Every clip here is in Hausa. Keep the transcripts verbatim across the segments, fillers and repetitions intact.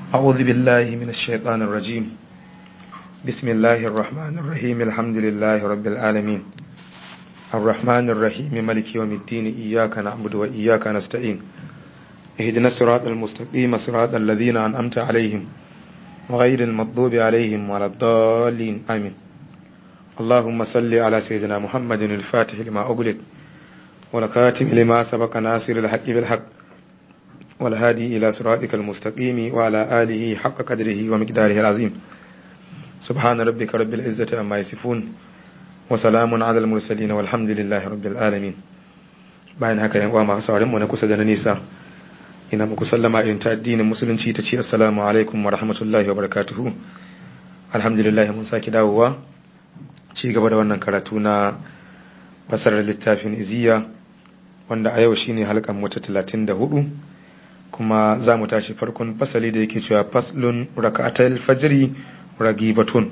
أعوذ بالله من الشيطان الرجيم. بسم الله الرحمن الرحيم. الحمد لله رب العالمين الرحمن الرحيم مالك يوم الدين. إياك نعبد وإياك نستعين. اهدنا الصراط المستقيم صراط الذين أنعمت عليهم غير المغضوب عليهم ولا الضالين آمين. اللهم صل على سيدنا محمد الفاتح لما أغلق والخاتم لما سبق ناصر الحق بالحق والهادي إلى صراطك المستقيم وعلى آله حق قدره ومقداره العظيم. سبحان ربك رب العزة عما يصفون وسلام على المرسلين والحمد لله رب العالمين. bayan haka yan uwa masu sauraron mu na kusa da na nisa, ina muku sallama irin ta addinin musulunci ta ce assalamu alaikum wa rahmatullahi wa barakatuhu. Alhamdulillah mun saki dawowa ci gaba da wannan karatu na fasarar littafin Iziya, wanda a yau shine halkan mu ta talatin da hudu, kuma za mu tashi farkon fasali da yake cewa faslun raka'atul fajri ragibatun.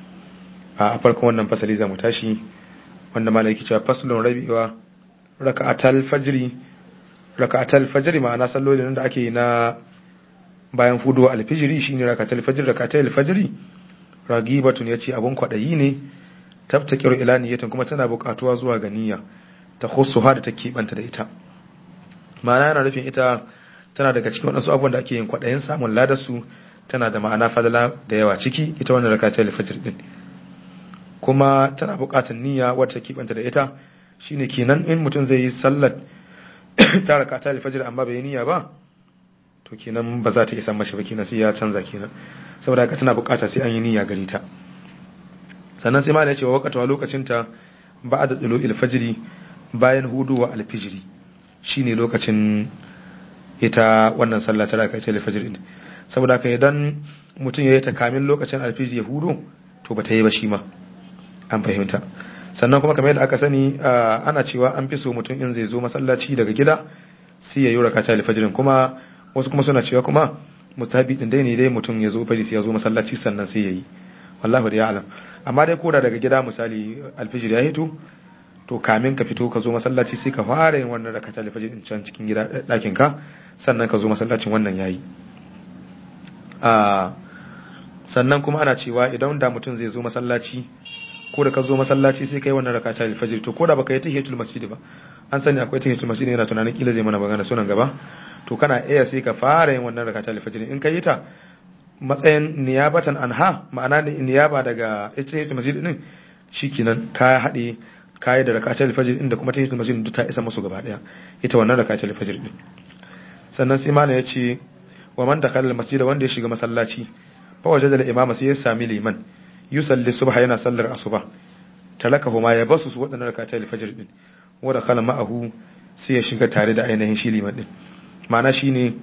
a farkon wannan fasali za mu tashi wanda malai yake cewa faslun rabiwa raka'atul fajri raka'atul fajri ma'ana sallolin da ake na bayan fudu al-fajri shine raka'atul fajri raka'atul fajri ragibatun yace abun kwadayi ne, tabtakiru ila niyatin kuma tana buƙatuwa zuwa ga niyya ta khussuha da take banta da ita. ma'ana yana nufin ita tana daga cikin wadansu abubuwan da ake yin kwadayin samun ladar su, tana da ma'ana fadala da yawa ciki ita wannan rakatul fajr din, kuma tana buƙatar niyya wacce take banta da ita. shine kenan in mutum zai yi sallar ta rakatul fajr amma bai niyya ba, to kenan ba za ta isa mashi ba, kenan sai ya canza kenan, saboda haka tana buƙata sai an yi niyya gare ta. sannan sai malai ya ce wa waqatu lokacin ta ba'da tulu'il fajri, bayan hudu wa al-fajri, shine lokacin ita wannan sallah ta rakatul fajr din. saboda haka idan mutum yayi ta kamin lokacin al-fajr ya hudu, to bata yi ba shi ma, an fahimta. sannan kuma kamar yadda aka sani ana cewa an fi so mutum in zai zo masallaci daga gida sai ya yi rakatul fajr, kuma wasu kuma suna cewa kuma mustahabi din dai ne dai mutum ya zo fajr sai ya zo masallaci sannan sai yayi, wallahi da ya'lam. amma dai koda daga gida misali al-fajr ya hito, to kamin ka fito ka zo masallaci sai ka fara yin wannan rakatul fajr din can cikin gida dakin ka, sannan ka zo masallacin wannan yayi. a sannan kuma ana cewa idan da mutum zai zo masallaci, ko da ka zo masallaci sai kai wannan rakatul fajr, to koda baka yi tahiyatul masjid ba, an sani akwai tahiyatul masjid, yana tunanin kila zai mana magana sunan gaba, to kana iya sai ka fara yin wannan rakatul fajr. in kai ta matsayin niyabatan anha, ma'ana niyaba daga tahiyatul masjid din, shikenan ka hade kai da rakatul fajr din da kuma tahiyatul masjid duk ta isa musu gaba daya ita wannan rakatul fajr din. sannan sai mana yace wa man dakhala al-masjid, wanda ya shiga masallaci, fa wajada al-imama sai ya sami liman yusalli subha, yana sallar asuba, talakahu ma ya basu su wadannan rakatul fajr din, wa dakhala ma'ahu sai ya shiga tare da ainihin shi liman din. ma'ana shine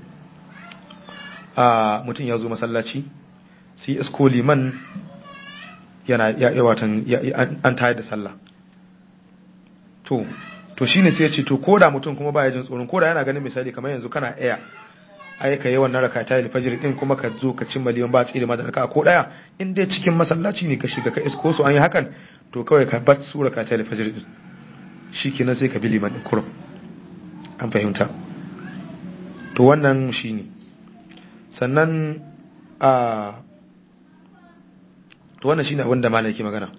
a mutum ya zo masallaci sai isko liman yana ya watan an tayar da sallah, to to shine sai ya ce to koda mutum kuma baya jin tsoron, koda yana ganin misali kamar yanzu kana iya ai ka yi wannan rakatul fajr din kuma ka zo ka cimma liman ba tsire ma da raka'a ko daya, in dai cikin masallaci ne ka shiga ka isko su an yi hakan, to kawai ka bar su rakatul fajr din, shikenan sai ka bi liman din kurum, an fahimta. to wannan shine. sannan a to wannan shine wanda malai yake magana.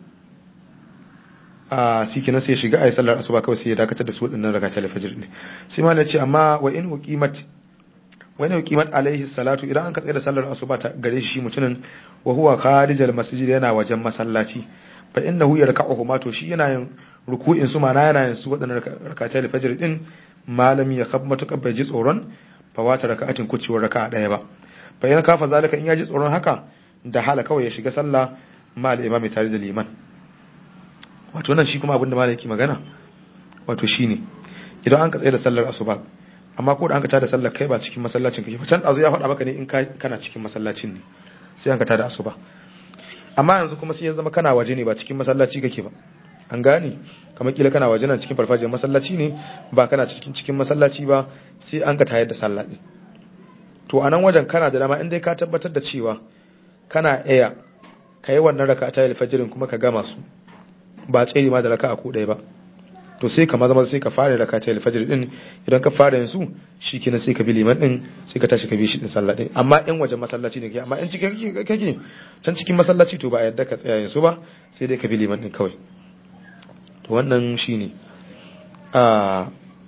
a shikenan sai ya shiga ayi sallar asuba kawai sai ya dakatar da su wadannan rakatul fajr din. sai malai ce amma wa in uqimat wani hukimat alaihi salatu, idan an ka tsaye da sallar asuba ta gare shi mutumin wa huwa kharijal masjid, yana wajen masallaci, fa innahu yarka'uhu ma, to shi yana yin ruku'in su, mana yana yin su wadannan rakatul fajr din, malam ya khab matuƙar bai ji tsoron fa wata raka'atin kucewar raka'a daya ba. fa yana kafa zalika, in ya ji tsoron haka, da hala kawai ya shiga sallah ma al-imami tare da liman. wato nan shi kuma abinda malaki magana wato shine idan an ka tsaye da sallar asuba, amma ko da an ka tada sallar kai ba cikin masallacin kake ba, can azu ya faɗa maka ne in kana cikin masallacin ne sai an ka tada asuba, amma yanzu kuma sai ya zama kana waje ne ba cikin masallaci kake ba, an gane kamar kila kana waje nan cikin farfajiyar masallaci ne ba kana cikin cikin masallaci ba, sai an ka tayar da sallah din. to anan wajen kana da dama in dai ka tabbatar da cewa kana iya kai wannan raka'a ta fajrin kuma ka gama su ba tsiri ma da raka'a ko ɗaya ba, to sai ka maza sai ka fara rakatai alfajr din idan ka fara yin su shikenan sai ka bi liman din sai ka tashi ka bi shi din sallah din amma in wajen masallaci ne amma in cikin kake can cikin masallaci to ba a yadda ka tsaya yin su ba sai dai ka bi liman din kawai to wannan shine a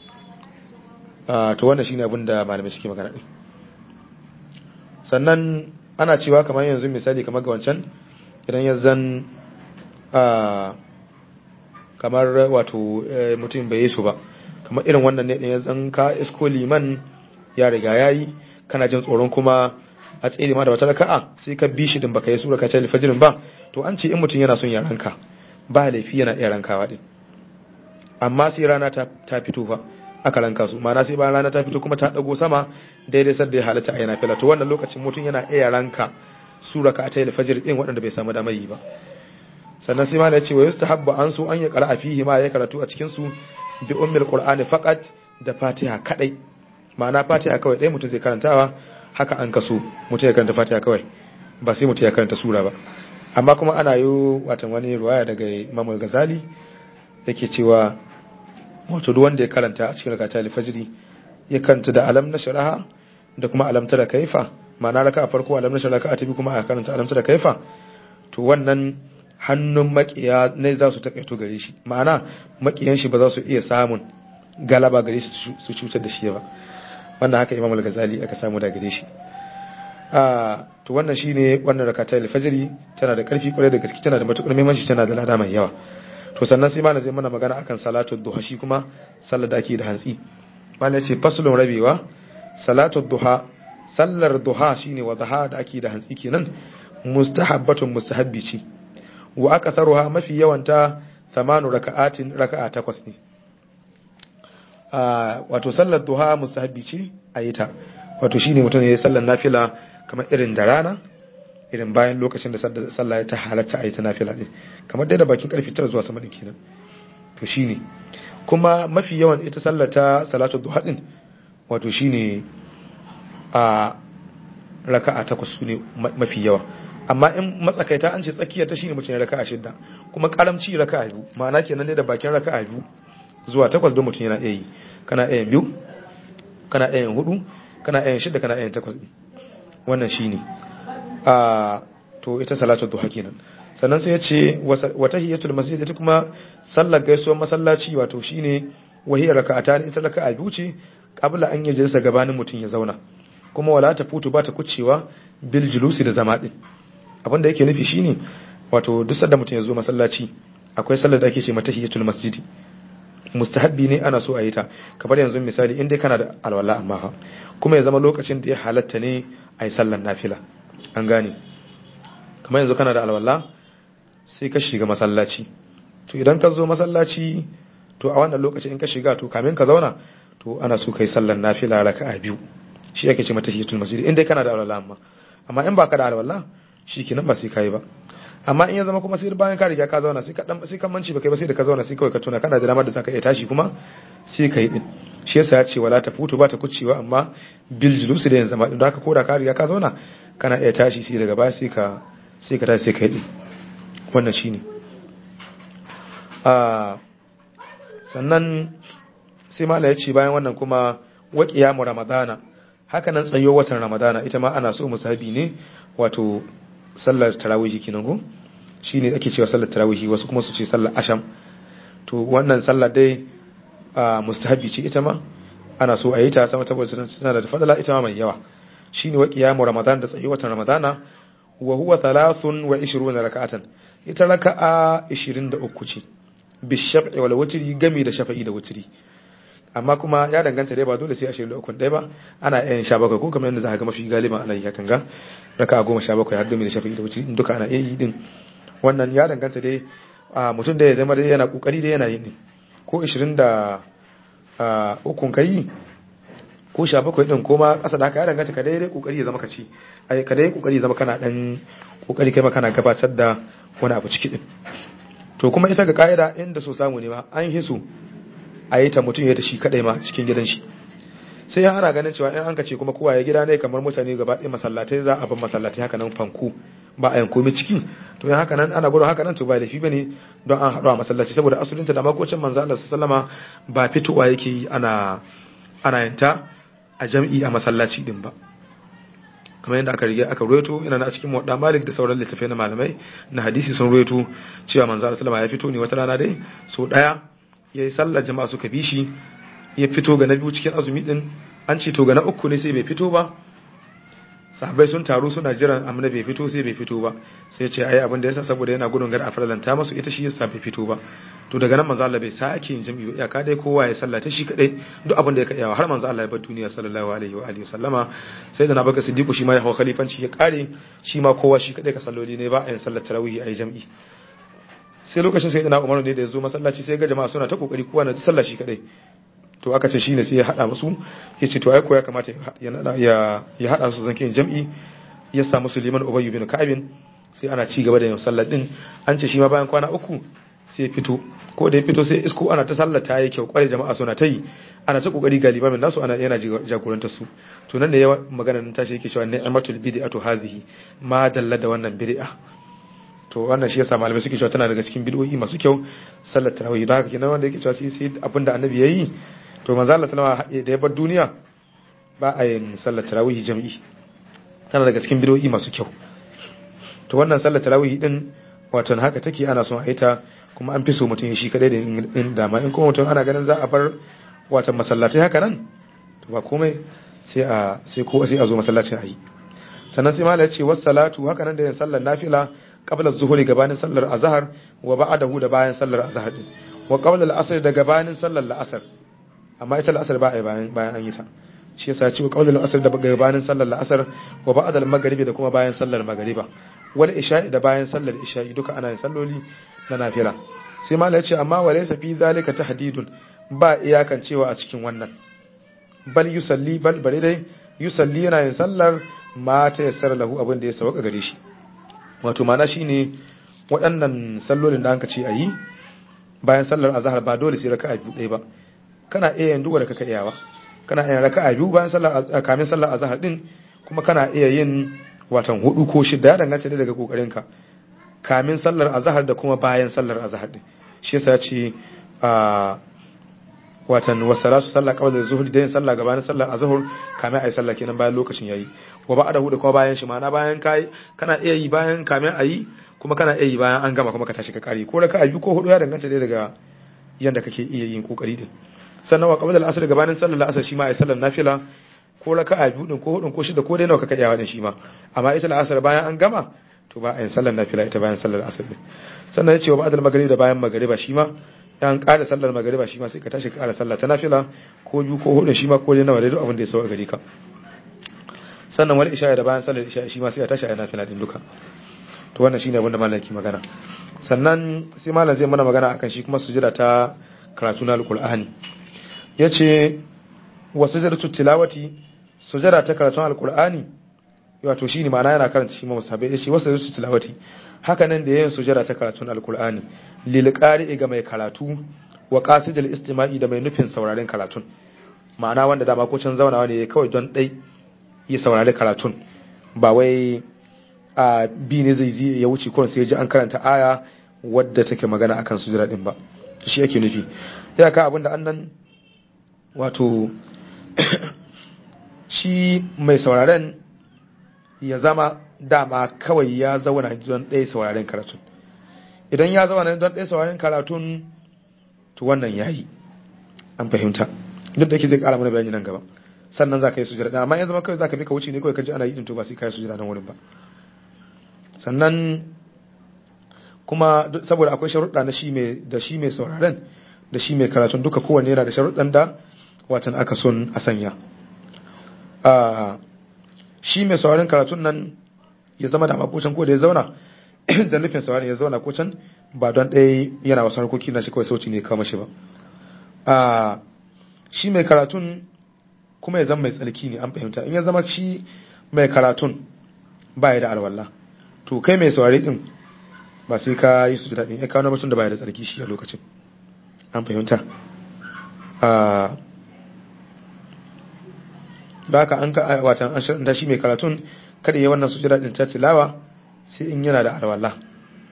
a to wannan shine abin da malamai suke magana din sannan ana cewa kamar yanzu misali kamar ga wancan idan ya zan a kamar wato mutum bai yi su ba kamar irin wannan ne ya zan ka isko liman ya riga yayi kana jin tsoron kuma a tsere ma da wata raka'a sai ka bi shi din baka yi sura ka ta alfajirin ba to an ce in mutum yana son ya ranka ba laifi yana iya rankawa din amma sai rana ta ta fito fa aka ranka su ma'ana sai bayan rana ta fito kuma ta dago sama daidai sar da ya halatta a yana fila to wannan lokacin mutum yana iya ranka sura ka ta alfajir din waɗanda bai samu damar yi ba sannan sai ma ya ce wa yustahabbu an su an ya qara'a fihi ma ya karatu a cikin su bi ummil qur'ani faqat da fatiha kadai ma'ana fatiha kawai dai mutum zai karantawa haka an kaso mutum ya karanta fatiha kawai ba sai mutum ya karanta sura ba amma kuma ana yi watan wani ruwaya daga Imam al-Ghazali yake cewa wato duk wanda ya karanta a cikin rakata al-fajr ya karanta da alam na sharaha da kuma alam tara kaifa ma'ana raka farko alam na sharaha ta bi kuma a karanta alam tara kaifa to wannan hannun makiya ne za su takaito gare shi ma'ana makiyan shi ba za su iya samun galaba gare shi su cutar da shi ba wannan haka Imam al-Ghazali aka samu da gare shi ah to wannan shine wannan rakata al-fajr tana da karfi kwarai da gaske tana da matukar muhimmanci tana da lada mai yawa to sannan sai malam zai mana magana akan salatu duha shi kuma sallar da ake da hantsi malam yace faslun rabewa salatu duha sallar duha shine wadha da ake da hantsi kenan mustahabbatun mustahabbi ce wa akatharuha mafi yawanta thamanu raka'atin raka'a takwas ne ah wato sallar duha mustahabbi ce ayita wato shine mutum yayin sallar nafila kamar irin da rana irin bayan lokacin da sallah ya ta halatta ayita nafila din kamar dai da bakin karfe tara zuwa sama din kenan to shine kuma mafi yawan ita sallar ta salatu duha din wato shine a raka'a takwas ne mafi yawa amma in matsakaita an ce tsakiya ta shine mutum ya raka'a shidda kuma karamci raka'a biyu ma'ana kenan ne da bakin raka'a biyu zuwa takwas don mutum yana iya yi kana iya biyu kana iya hudu kana iya shidda kana iya takwas wannan shine a to ita salatu duha kenan sannan sai ya ce wa tahiyatul masjid ita kuma sallar gaisuwar masallaci wato shine wahiyar raka'ata ita raka'a biyu ce qabla an yajlisa gabanin mutum ya zauna kuma wala ta futu ba ta kucewa bil julusi da zama din abinda yake nufi shine wato duk sanda mutum ya zo masallaci akwai sallar da ake ce mata tahiyatul masjidi mustahabbi ne ana so a yi ta kamar yanzu misali in dai kana da alwala amma fa kuma ya zama lokacin da ya halatta ne a yi sallar nafila an gane kamar yanzu kana da alwala sai ka shiga masallaci to idan ka zo masallaci to a wannan lokacin in ka shiga to kamin ka zauna to ana so kai sallar nafila raka'a biyu shi yake ce mata tahiyatul masjid in dai kana da alwala amma amma in baka da alwala shikenan ba sai kai ba amma in ya zama kuma sai bayan ka riga ka zauna sai ka dan sai kan manci baka ba sai da ka zauna sai kawai ka tuna kana da damar da zaka iya tashi kuma sai kai din shi yasa ya ce wala ta futu ba ta kucewa amma bil julusi da yanzu zama din haka ko da ka riga ka zauna kana iya tashi sai daga baya sai ka sai ka tashi sai kai din wannan shine ah sannan sai mala ya ce bayan wannan kuma wa qiyamu ramadana haka nan tsayo watan ramadana ita ma ana so musahabi ne wato sallar tarawih kenan go shine ake cewa sallar tarawih wasu kuma su ce sallar asham to wannan sallar dai mustahabi ce ita ma ana so a yi ta sama tabbata tana da fadala ita ma mai yawa shine wa qiyamu ramadan da tsayo watan ramadana wa huwa thalathun wa ishruna raka'atan ita raka'a ishirin da uku ce bi shaf'i wal witri gami da shafa'i da witri amma kuma ya danganta dai ba dole sai ashirin da uku dai ba ana yin sha bakwai ko kamar yadda za ka ga mafi galiban ana yi hakan ga raka'a goma sha bakwai har gami da shafa'i da witri duka ana iya yi din wannan ya danganta dai mutum da ya zama dai yana kokari dai yana yin din ko ishirin da uku kai ko sha bakwai din ko ma kasa da haka ya danganta ka dai dai kokari ya zama ka ci ai ka dai kokari ya zama kana dan kokari kai ma kana gabatar da wani abu ciki din to kuma ita ga kaida inda so samu ne ma an hisu a yi ta mutum ya ta shi kadai ma cikin gidan shi sai ya ana ganin cewa in an ka ce kuma kowa ya gida ne kamar mutane gaba ɗaya masallatai za a ban masallatai haka nan fanku ba a yanko mai ciki to to yan haka nan ana gudun haka nan to ba laifi bane don an haɗu a masallaci saboda asalinta da makocin manzo Allah sallama ba fitowa yake yi ana ana yanta a jam'i a masallaci din ba kamar yadda aka rige aka ruwaito ina na cikin muwadda Malik da sauran littafai na malamai na hadisi sun ruwaito cewa manzo Allah sallama ya fito ne wata rana dai so daya yayi sallar jama'a suka bi shi ya fito ga na biyu cikin azumi din an ce to ga na uku ne sai bai fito ba sahabbai sun taru suna jiran amma bai fito sai bai fito ba sai ce ai abin da yasa saboda yana gudun gar a farlanta masu ita shi yasa bai fito ba to daga nan manzo Allah bai sake yin jami'i ya ka dai kowa ya sallata shi kadai duk abin da ya kaiwa har manzo Allah ya bar duniya sallallahu alaihi wa alihi wasallama sai da na baka siddiqu shi ma ya hawa khalifanci ya kare shi ma kowa shi kadai ka salloli ne ba a yin sallar tarawih a yi jami'i sai lokacin sai da Umar ne da ya zo masallaci sai ga jama'a suna ta kokari kowa na sallah shi kadai to aka ce shine sai ya hada musu ya ce to ai ko ya kamata ya ya hada su zankin jam'i ya sa musu liman Ubay bin Ka'ab sai ana ci gaba da yin sallar din an ce shi ma bayan kwana uku sai fito ko da ya fito sai isko ana ta sallar ta yi kyau kware jama'a suna ta yi ana ta kokari ga limamin nasu ana yana jagorantar su to nan ne ya magana nan tashi yake cewa ni'matul bid'atu hadhihi ma dalla da wannan bid'a to wannan shi yasa malamai suke cewa tana daga cikin bid'o'i masu kyau sallar tarawih da haka kenan wanda yake cewa sai sai abinda annabi yayi to manzo Allah sallama da ya bar duniya ba a yin sallar tarawih jami'i tana daga cikin bid'o'i masu kyau to wannan sallar tarawih din wato haka take ana son a yi ta kuma an fi so mutum shi kadai da in dama in kuma mutum ana ganin za a bar wato masallatai haka nan to ba komai sai a sai ko sai a zo masallacin ayi sannan sai malai ya ce was salatu haka nan da yin sallar nafila qabla az-zuhri gabanin sallar azhar wa ba'dahu da bayan sallar azhar din wa qabla al-asr da gabanin sallar al-asr amma ita al-asr ba a bayan bayan an yi ta shi yasa ce wa qabla al-asr da gabanin sallar al-asr wa ba'da al-maghribi da kuma bayan sallar maghriba wal isha'i da bayan sallar isha'i duka ana yin salloli na nafila sai malai ya ce amma walaysa fi zalika tahdidun ba iyakan cewa a cikin wannan bal yusalli bal bare dai yusalli yana yin sallar ma ta yassara lahu abin da ya sauka gare shi wato mana shine waɗannan sallolin da anka ce ayi bayan sallar azhar ba dole sai raka'a biyu ɗaya ba kana iya yin duwa da kaka iyawa kana iya raka'a biyu bayan sallar kamin sallar azhar din kuma kana iya yin watan hudu ko shida ya danganta daga kokarin ka kamin sallar azhar da kuma bayan sallar azhar din shi yasa ya ce a watan wasalasu sallah qabla zuhri da yin sallah gabanin sallar azhar kamin ayi sallah kenan bayan lokacin yayi wa ba'dahu da kuma bayan shi ma'ana bayan kai kana iya yi bayan kamin ayi kuma kana iya yi bayan an gama kuma ka tashi ka kare ko raka'a biyu ko hudu ya danganta dai daga yanda kake iya yin kokari din sannan wa qabla al-asr gabanin sallar al-asr shi ma ayi sallar nafila ko raka'a biyu din ko hudun ko shida ko dai nawa kaka iya wadin shi ma amma ita al-asr bayan an gama to ba ayin sallar nafila ita bayan sallar asr din sannan ya ce wa ba'da al-maghrib da bayan magriba shi ma dan ƙara sallar magriba shi ma sai ka tashi ka ƙara sallah ta nafila ko biyu ko hudu shi ma ko dai nawa dai duk abin da ya sauka gari ka sannan wal isha da bayan sallar isha shi ma sai ka tashi a nafila din duka to wannan shine abin da malaki magana sannan sai malam zai mana magana akan shi kuma sujada ta karatu na alqur'ani yace wa sujadatu tilawati sujada ta karatu alqur'ani wato shine ma'ana yana karanta shi ma musabai yace wa sujadatu tilawati haka nan da yin sujada ta karatun alkur'ani lil qari'i ga mai karatu wa qasidil istima'i da mai nufin sauraren karatun ma'ana wanda dama ko can zaunawa ne kawai don dai ya saurari karatun ba wai a bi ne zai zai ya wuce kun sai ya ji an karanta aya wadda take magana akan sujada din ba shi yake nufi ya ka abinda annan wato shi mai sauraren ya zama dama kawai ya zauna don ɗaya sauraren karatun idan ya zauna don ɗaya sauraren karatun to wannan ya yi an fahimta duk da ke zai ƙara mana bayani nan gaba sannan za ka yi sujada amma ya zama kawai za ka bi ka wuce ne kawai ka ji ana yi to ba sai ka yi sujada nan wurin ba sannan kuma saboda akwai sharuɗa na shi mai da shi mai sauraren da shi mai karatun duka kowanne yana da sharuɗan da watan aka son a sanya shi mai sauraren karatun nan ya zama da makocin ko da ya zauna da nufin saurari ya zauna ko can ba don ɗaya yana wasu harkoki na shi kawai sauti ne kama shi ba a shi mai karatun kuma ya zama mai tsarki ne an fahimta in ya zama shi mai karatun ba ya da alwala to kai mai saurari din ba sai ka yi su daɗin ya kawo mutum da ba ya da tsarki shi a lokacin an fahimta a ba ka an ka watan an shirin shi mai karatun kada yi wannan sujada din ta tilawa sai in yana da alwala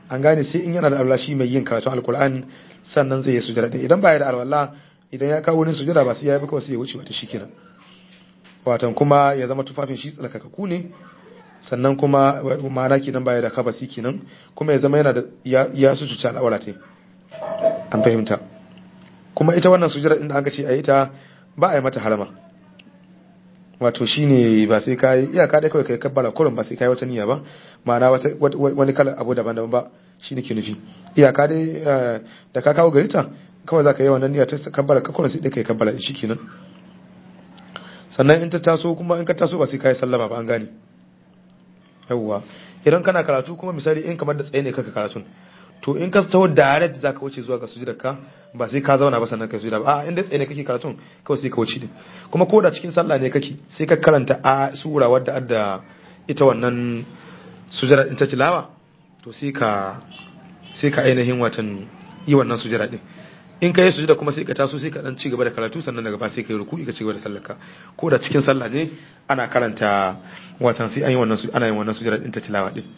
an gane sai in yana da alwala shi mai yin karatun alkur'ani sannan zai yi sujada din idan ba ya da alwala idan ya kawo wurin sujada ba sai ya yi ba kawai sai ya wuce wata shikenan watan kuma ya zama tufafin shi tsalkakaku ne sannan kuma ma'ana kenan baya da kabasi kenan kuma ya zama yana da ya sujuta al'aura ta an fahimta kuma ita wannan sujada din da aka ce a yi ta ba a yi mata harama wato shine ba sai kai iyaka dai kawai kai kabbara kurum ba sai kai wata niyya ba ma'ana wata wani kalar abu daban-daban ba shine ke nufi iyaka dai da ka kawo garita kawai zaka yi wannan niyya ta kabbara ka kurum sai dai kai kabbara shi kenan sannan in ta taso kuma in ka taso ba sai kai sallama ba an gane yawwa idan kana karatu kuma misali in kamar da tsaye ne kaka karatun to in ka taho direct zaka wuce zuwa ga sujudar ka ba sai ka zauna ba sannan kai sujuda ba a inda tsaye ne kake karatun kawai sai ka wuce din kuma ko da cikin sallah ne kake sai ka karanta a sura wadda adda ita wannan sujada din ta tilawa to sai ka sai ka ainihin watan yi wannan sujada din in ka yi sujuda kuma sai ka taso sai ka dan ci gaba da karatu sannan daga ba sai ka yi ruku'i ka ci gaba da sallarka ko da cikin sallah ne ana karanta watan sai an yi wannan ana yin wannan sujada din ta tilawa din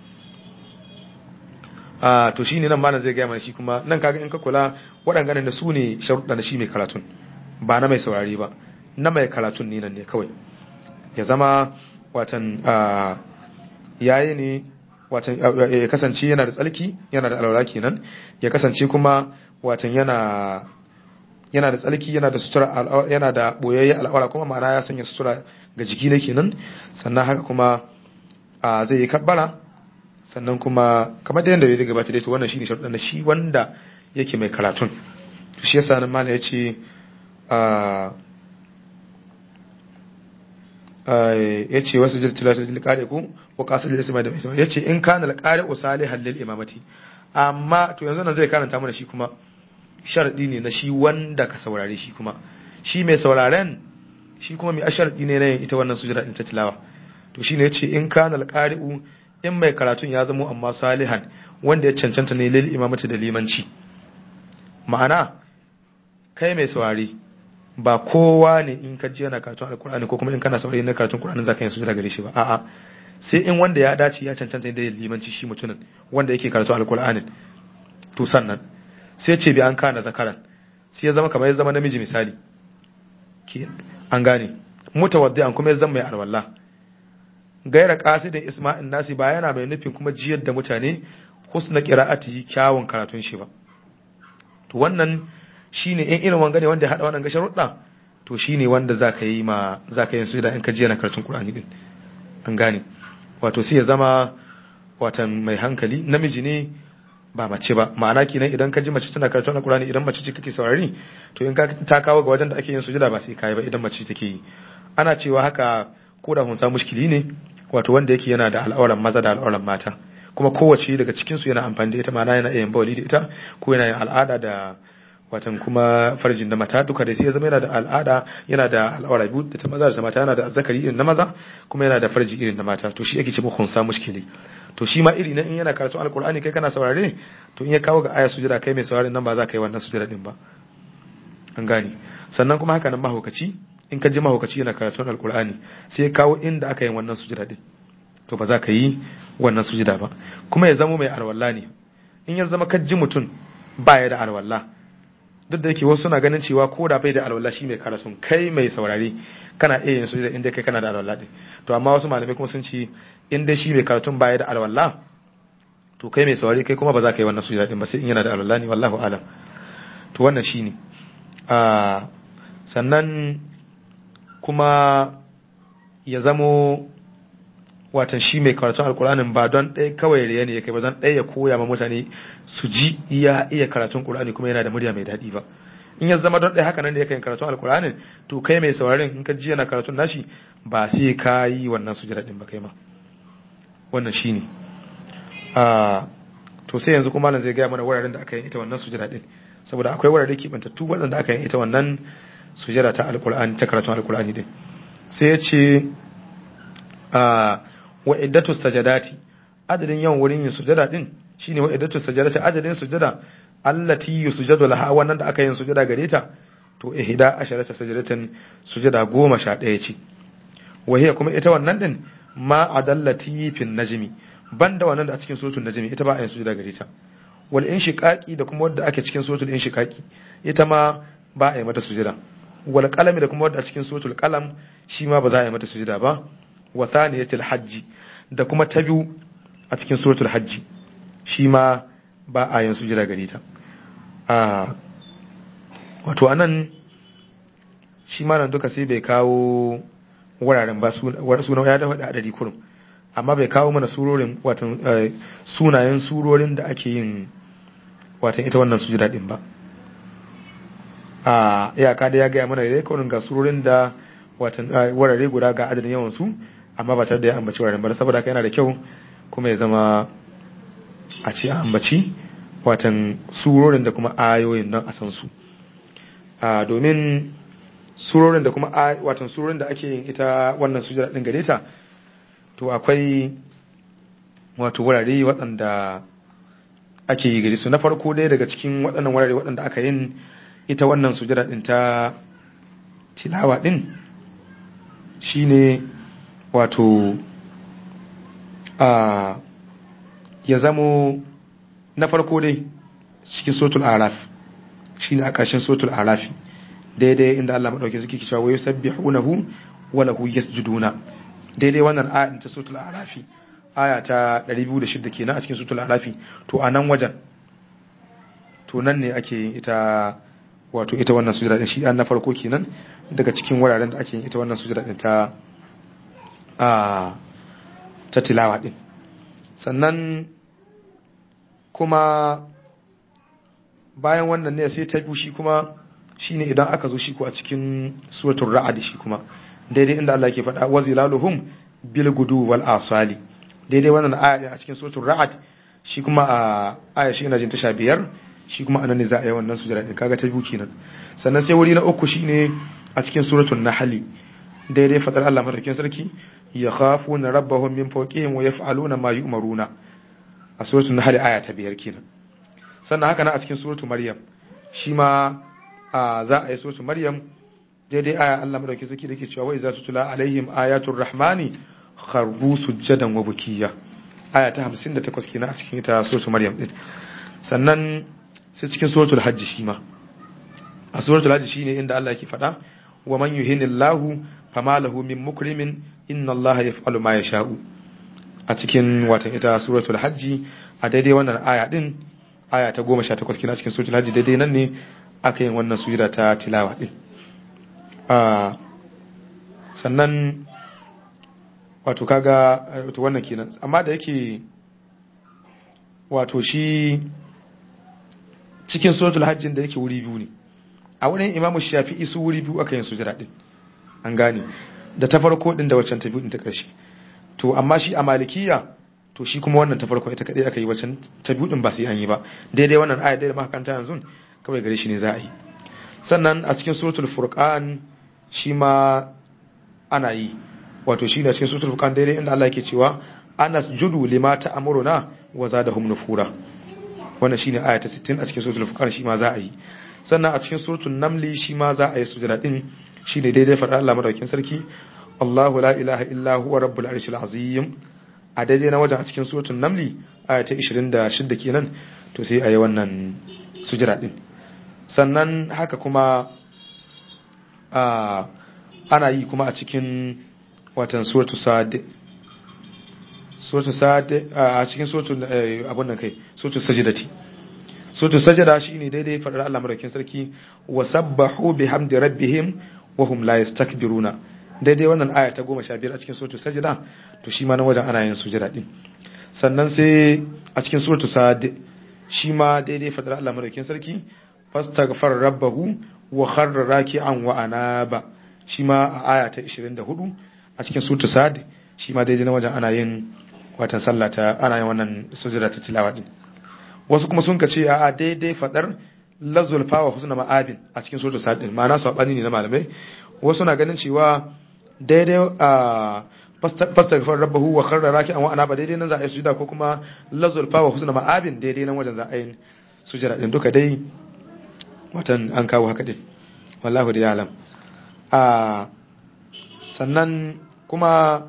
a to shine nan malam zai ga mana shi kuma nan kaga in ka kula waɗannan da su ne sharuɗa na shi mai karatun ba na mai saurari ba na mai karatun ne nan ne kawai ya zama watan yayi ne watan ya kasance yana da tsalki yana da alwala kenan ya kasance kuma watan yana yana da tsalki yana da sutura yana da boyayye al'aura kuma ma'ana ya sanya sutura ga jiki ne kenan sannan haka kuma zai yi kabbara sannan kuma kamar da yadda ya gabata dai to wannan shine sharuɗan da shi wanda yake mai karatun shi yasa nan mallam yace a yace wasu jirtilatu lil qari'u wa qasid lil isma da isma yace in kana al qari'u salihan lil imamati amma to yanzu nan zai karanta mana shi kuma sharadi ne na shi wanda ka saurare shi kuma shi mai sauraren shi kuma mai asharadi ne na ita wannan sujada din ta tilawa to shine yace in kana al qari'u in mai karatun ya zamo amma salihan wanda ya cancanta ne lil imamati da limanci ma'ana kai mai saurari ba kowa ne in ka ji yana karatun alkur'ani ko kuma in kana saurari na karatun qur'ani zaka yi sujada gare shi ba a'a sai in wanda ya dace ya cancanta da limanci shi mutumin wanda yake karatun alkur'ani to sannan sai ce bi an kana zakaran sai ya zama kamar ya zama namiji misali ke an gane mutawaddi'an kuma ya zama mai alwala gaira qasidin isma'in nasi ba yana mai nufin kuma jiyar da mutane husna qira'ati kyawun karatun shi ba to wannan shine in irin wanga ne wanda ya hada wannan gashin rudda to shine wanda zaka yi ma zaka yin su da in ka jiya na karatun Qur'ani din an gane wato sai ya zama watan mai hankali namiji ne ba mace ba ma'ana kenan idan ka ji mace tana karatun Qur'ani idan mace ce kake saurari to in ka ta kawo ga wajen da ake yin sujuda ba sai kai ba idan mace take yi ana cewa haka ko da hunsa mushkili ne wato wanda yake yana da al'auran maza da al'auran mata kuma kowace daga cikin su yana amfani da ita ma'ana yana yin bawli da ita ko yana yin al'ada da watan kuma farjin da mata duka da sai ya zama yana da al'ada yana da al'aura biyu da ta maza da ta mata yana da azzakari irin na maza kuma yana da farji irin na mata to shi yake ce hunsa mushkili to shi ma iri na in yana karatu alqur'ani kai kana saurare to in ya kawo ga aya sujada kai mai saurare nan ba za ka yi wannan sujada din ba an gane sannan kuma haka nan mahaukaci in ka ji mahaukaci yana karatun alqur'ani sai ya kawo inda aka yi wannan sujada din to ba za ka yi wannan sujada ba kuma ya zama mai alwala ne in ya zama ka ji mutum baya da alwala duk da yake wasu suna ganin cewa ko da bai da alwala shi mai karatun kai mai saurare kana iya yin sujada inda kai kana da alwala din to amma wasu malamai kuma sun ce in dai shi mai karatun baya da alwala to kai mai saurare kai kuma ba za ka yi wannan sujada din ba sai in yana da alwala ne wallahu alam to wannan shine a sannan kuma ya zamo watan shi mai karatun alkur'anin ba don ɗaya kawai riya ne ya kai ba don ɗaya ya koya ma mutane su ji iya iya karatun qur'ani kuma yana da murya mai daɗi ba in ya zama don ɗaya haka nan da ya kai karatun alkur'anin to kai mai sauraron in ka ji yana karatun nashi ba sai ka yi wannan sujada din ba kai ma wannan shine a to sai yanzu kuma malam zai gaya mana wuraren da aka yi ita wannan sujada din saboda akwai wurare kibantattu waɗanda aka yi ita wannan sujada ta alkur'ani ta karatun alkur'ani din sai ya ce a wa iddatu sajadati adadin yawan wurin yin sujada din shine wa iddatu sajadati adadin sujada allati yusjadu laha wannan da aka yin sujada gare ta to ihda asharata sajadatin sujada goma sha ɗaya ce wahiya kuma ita wannan din ma adallati fin najmi banda wannan da a cikin suratul najmi ita ba a yin sujada gare ta wal inshiqaqi da kuma wadda ake cikin suratul inshiqaqi ita ma ba a yi mata sujada wal qalami da kuma wadda a cikin suratul qalam shi ma ba za a yi mata sujada ba wa thaniyatul hajji da kuma ta biyu a cikin suratul hajji shi ma ba a yin sujada gare ta a wato anan shi ma nan duka sai bai kawo wuraren ba sunan ya dafa da adadi kurum amma bai kawo mana surorin watan sunayen surorin da ake yin watan ita wannan sujada din ba a iyaka da ya gaya mana dai kawai ga surorin da watan wurare guda ga adadin yawan su amma ba tare da ya ambaci wuraren ba saboda haka yana da kyau kuma ya zama a ce a ambaci watan surorin da kuma ayoyin nan a san su a domin surorin da kuma watan surorin da ake yin ita wannan sujada din gare ta to akwai wato wurare waɗanda ake yi gare su na farko dai daga cikin waɗannan wurare waɗanda aka yin ita wannan sujada din ta tilawa din shine wato a ya zamo na farko dai cikin suratul araf shine a ƙarshen suratul araf daidai inda Allah madauke suke cewa wa yusabbihunahu wa lahu yasjuduna daidai wannan aya ta suratul araf aya ta ɗari biyu da shida kenan a cikin suratul araf to a nan wajen to nan ne ake yin ita wato ita wannan sujada din shi an na farko kenan daga cikin wuraren da ake yin ita wannan sujada din ta a ta tilawa din sannan kuma bayan wannan ne sai ta biyu shi kuma shine idan aka zo shi ko a cikin suratul ra'd shi kuma daidai inda Allah yake faɗa wazilaluhum bil gudu wal asali daidai wannan aya a cikin suratul ra'd shi kuma a aya shi ina jin ta sha biyar shi kuma anan ne za a yi wannan sujada din kaga ta biyu kenan sannan sai wuri na uku shine a cikin suratul nahl daidai fadar Allah madaukakin sarki yakhafuna rabbahum min fawqihim wa yaf'aluna ma yu'maruna a suratul nahl aya ta biyar kenan sannan haka na a cikin suratul maryam shi ma za a yi suratul maryam daidai aya Allah madaukakin sarki dake cewa wa iza tutula alaihim ayatul rahmani kharbu sujadan wa bukiya aya ta hamsin da takwas kenan a cikin ita suratul maryam din sannan sai cikin suratul hajj shi ma a suratul hajj shine inda Allah yake faɗa wa man yuhinillahu fama lahu min mukrimin inna Allah yaf'alu ma yasha'u a cikin watan ita suratul hajj a daidai wannan aya din aya ta goma sha takwas kenan a cikin suratul hajj daidai nan ne aka yin wannan sujada ta tilawa din a sannan wato kaga wato wannan kenan amma da yake wato shi cikin suratul hajjin da yake wuri biyu ne a wurin imamu shafi'i su wuri biyu aka yin sujada din an gane da ta farko din da waccan ta biyu din ta karshe to amma shi a malikiya to shi kuma wannan ta farko ita kadai aka yi waccan ta biyu din ba sai an yi ba daidai wannan aya da muka kanta yanzu kawai gare shi ne za a yi sannan a cikin suratul furqan shi ma ana yi wato shi ne cikin suratul furqan daidai inda Allah yake cewa anasjudu lima ta'muruna wa zadahum nufura wannan shine aya ta sittin a cikin suratul furqan shi ma za a yi sannan a cikin suratul namli shi ma za a yi sujada din shine daidai fada Allah madaukakin sarki Allahu la ilaha illa huwa rabbul arshil azim a daidai na wajen a cikin suratul namli aya ta ishirin da shida kenan to sai a yi wannan sujada din sannan haka kuma a ana yi kuma a cikin watan suratul sad suratul sad a cikin suratul abun nan kai suratul sajdati suratul sajda shine daidai fadar Allah madaukakin sarki wasabbahu bihamdi rabbihim wa hum la yastakbiruna daidai wannan aya ta goma sha biyar a cikin suratul sajda to shi ma nan wajen ana yin sujada din sannan sai a cikin suratul sad shi ma daidai fadar Allah madaukakin sarki fastaghfar rabbahu wa kharra raki'an wa anaba shi ma a aya ta ishirin da hudu a cikin suratul sad shi ma daidai na wajen ana yin watan sallata ana yin wannan sujada ta tilawa din wasu kuma sun kace a daidai fadar lazul fa wa husna ma'abin a cikin suratul sad din ma'ana sabani ne na malamai wasu na ganin cewa daidai a fastaghfar rabbahu wa kharra raki'an wa anaba daidai nan za a yi sujada ko kuma lazul fa wa husna ma'abin daidai nan wajen za a yi sujada din duka dai watan an kawo haka din wallahu da yalam a sannan kuma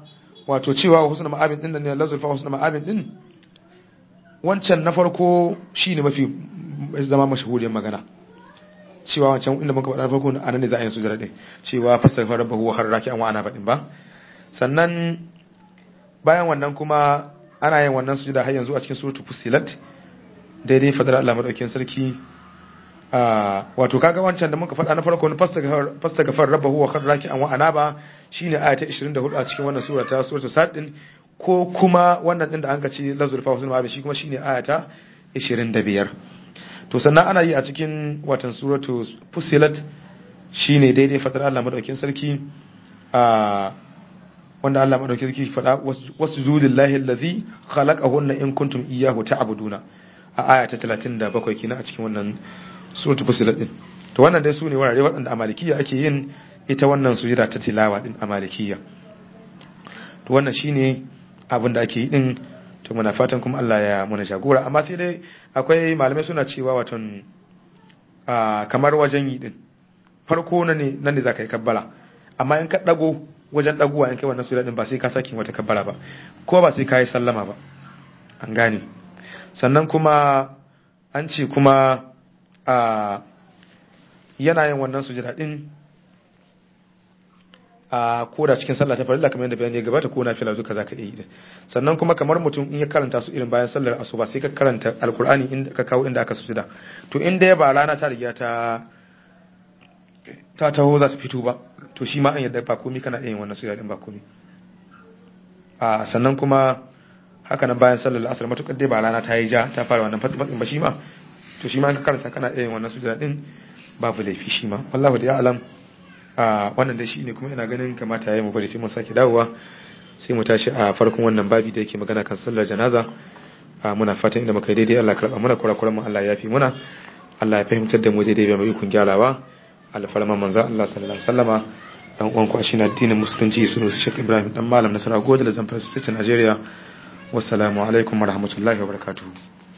wato cewa husnul ma'abin din ne lazul fa husnul ma'abin din wancan na farko shine mafi zama mashahuriyar magana cewa wancan inda muka faɗa farko anan ne za a yi sujada din cewa fasafa rabbahu wa harraki an wa ana faɗin ba sannan bayan wannan kuma ana yin wannan sujada har yanzu a cikin suratul fusilat daidai fadar Allah madaukakin sarki a wato kaga wancan da muka faɗa na farko fastaghfar rabbahu wa harraki an wa ana ba shine aya ta ishirin da hudu a cikin wannan sura ta suratul sad din ko kuma wannan din da an ka ce lazul fa husnul ma'abin shi kuma shine aya ta ishirin da biyar to sannan ana yi a cikin watan suratu fusilat shine daidai fadar Allah madaukakin sarki a wanda Allah madaukakin sarki fada wasjudillahi allazi khalaqahunna in kuntum iyyahu ta'buduna a aya ta talatin da bakwai kina a cikin wannan suratu fusilat din to wannan dai sune wurare waɗanda a malikiya ake yin ita wannan sujada ta tilawa din a malikiya to wannan shine abin da ake yi din to muna fatan kuma Allah ya muna jagora amma sai dai akwai malamai suna cewa watan kamar wajen yi din farko nan ne nan ne zaka yi kabbara amma in ka dago wajen dagowa in kai wannan sura din ba sai ka saki wata kabbara ba ko ba sai ka yi sallama ba an gane sannan kuma an ce kuma a yana yin wannan sujada din a koda cikin sallah ta farilla kamar yadda bayani ya gabata ko nafila duka zaka iya yi sannan kuma kamar mutum in ya karanta su irin bayan sallar asuba sai ka karanta alkur'ani inda ka kawo inda aka sujuda to inda ya ba rana ta riga ta ta taho za ta fito ba to shi ma an yadda ba komai kana iya yin wannan sujada din ba komai a sannan kuma haka nan bayan sallar asar matukar dai ba rana ta yi ja ta fara wannan fatsin ba shi ma to shi ma in ka karanta kana iya yin wannan sujada din babu laifi shi ma wallahu da alam a wannan da shi ne kuma ina ganin kamata yayi mu bari sai mun sake dawowa sai mu tashi a farkon wannan babi da yake magana kan sallar janaza muna fatan inda muka yi daidai Allah karba muna kurakuran mu Allah ya yafi muna Allah ya fahimtar da mu daidai bai mu ikon gyarawa alfarma manzo Allah sallallahu alaihi wasallama dan uwan ku a shine addinin musulunci sunu Sheikh Ibrahim dan malam Nasara Gode da Zamfara State Nigeria wassalamu alaikum warahmatullahi wabarakatuh